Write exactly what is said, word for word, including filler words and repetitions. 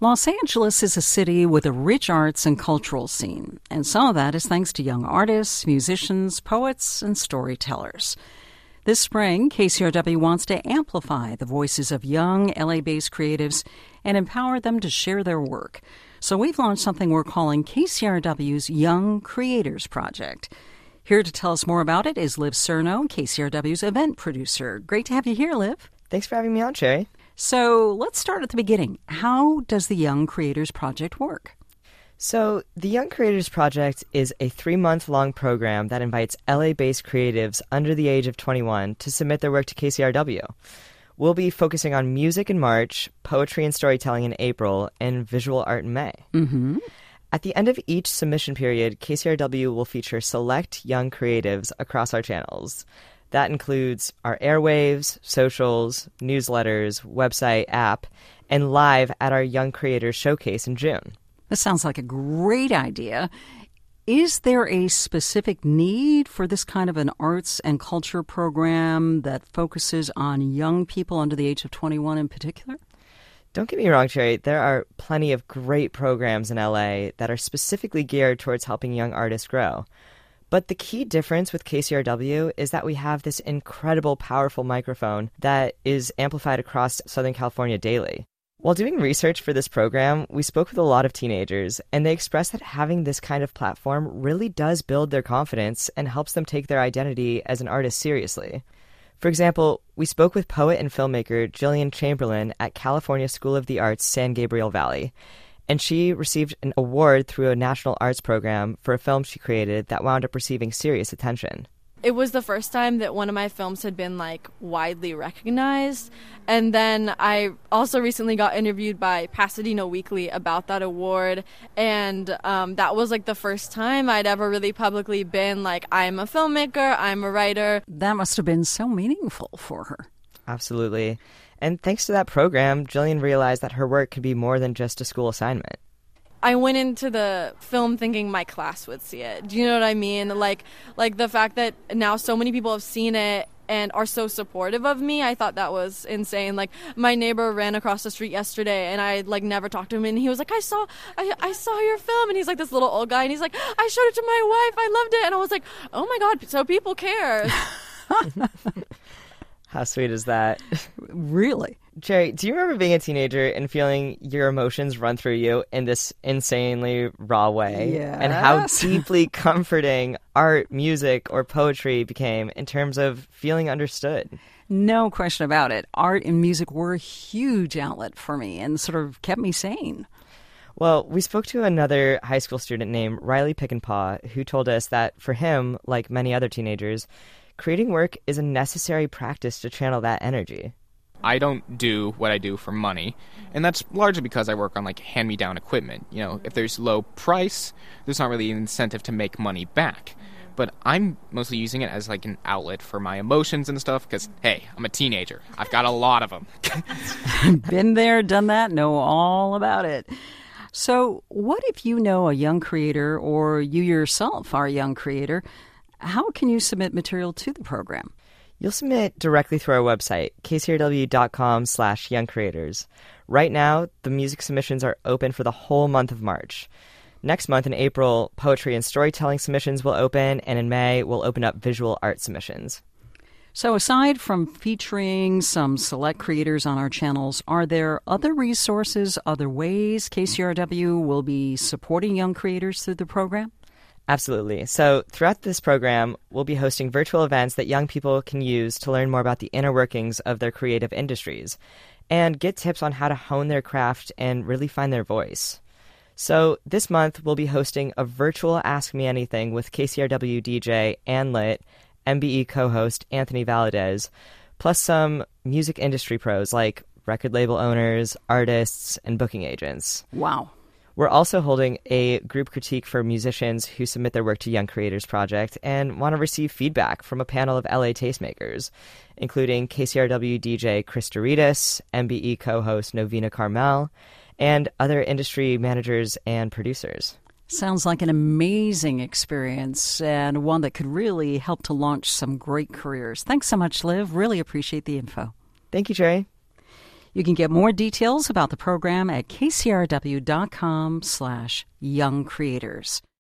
Los Angeles is a city with a rich arts and cultural scene, and some of that is thanks to young artists, musicians, poets, and storytellers. This spring, K C R W wants to amplify the voices of young L A-based creatives and empower them to share their work. So we've launched something we're calling K C R W's Young Creators Project. Here to tell us more about it is Liv Cerno, K C R W's event producer. Great to have you here, Liv. Thanks for having me on, Sherry. So let's start at the beginning. How does the Young Creators Project work? So the Young Creators Project is a three-month-long program that invites L A-based creatives under the age of twenty-one to submit their work to K C R W. We'll be focusing on music in March, poetry and storytelling in April, and visual art in May. Mm-hmm. At the end of each submission period, K C R W will feature select young creatives across our channels. That includes our airwaves, socials, newsletters, website, app, and live at our Young Creators Showcase in June. This sounds like a great idea. Is there a specific need for this kind of an arts and culture program that focuses on young people under the age of twenty-one in particular? Don't get me wrong, Sherry. There are plenty of great programs in L A that are specifically geared towards helping young artists grow. But the key difference with K C R W is that we have this incredible, powerful microphone that is amplified across Southern California daily. While doing research for this program, we spoke with a lot of teenagers, and they expressed that having this kind of platform really does build their confidence and helps them take their identity as an artist seriously. For example, we spoke with poet and filmmaker Jillian Chamberlain at California School of the Arts, San Gabriel Valley. And she received an award through a national arts program for a film she created that wound up receiving serious attention. It was the first time that one of my films had been, like, widely recognized. And then I also recently got interviewed by Pasadena Weekly about that award. And um, that was, like, the first time I'd ever really publicly been, like, I'm a filmmaker, I'm a writer. That must have been so meaningful for her. Absolutely. And thanks to that program, Jillian realized that her work could be more than just a school assignment. I went into the film thinking my class would see it. Do you know what I mean? Like, like the fact that now so many people have seen it and are so supportive of me, I thought that was insane. Like, my neighbor ran across the street yesterday, and I, like, never talked to him, and he was like, I saw I, I saw your film, and he's, like, this little old guy, and he's like, I showed it to my wife, I loved it, and I was like, oh, my God, so people care. How sweet is that? Really? Jerry, do you remember being a teenager and feeling your emotions run through you in this insanely raw way? Yes. And how deeply comforting art, music, or poetry became in terms of feeling understood? No question about it. Art and music were a huge outlet for me and sort of kept me sane. Well, we spoke to another high school student named Riley Pickenpaw, who told us that for him, like many other teenagers, creating work is a necessary practice to channel that energy. I don't do what I do for money, and that's largely because I work on, like, hand-me-down equipment. You know, if there's low price, there's not really an incentive to make money back. But I'm mostly using it as, like, an outlet for my emotions and stuff, because, hey, I'm a teenager. I've got a lot of them. Been there, done that, know all about it. So what if you know a young creator, or you yourself are a young creator? How can you submit material to the program? You'll submit directly through our website, k c r w dot com slash young creators. Right now, the music submissions are open for the whole month of March. Next month, in April, poetry and storytelling submissions will open, and in May, we'll open up visual art submissions. So aside from featuring some select creators on our channels, are there other resources, other ways K C R W will be supporting young creators through the program? Absolutely. So throughout this program, we'll be hosting virtual events that young people can use to learn more about the inner workings of their creative industries and get tips on how to hone their craft and really find their voice. So this month, we'll be hosting a virtual Ask Me Anything with K C R W D J Ann Litt, M B E co-host Anthony Valadez, plus some music industry pros like record label owners, artists, and booking agents. Wow. We're also holding a group critique for musicians who submit their work to Young Creators Project and want to receive feedback from a panel of L A tastemakers, including K C R W D J Chris Doritas, M B E co-host Novena Carmel, and other industry managers and producers. Sounds like an amazing experience and one that could really help to launch some great careers. Thanks so much, Liv. Really appreciate the info. Thank you, Jerry. You can get more details about the program at k c r w dot com slash young creators.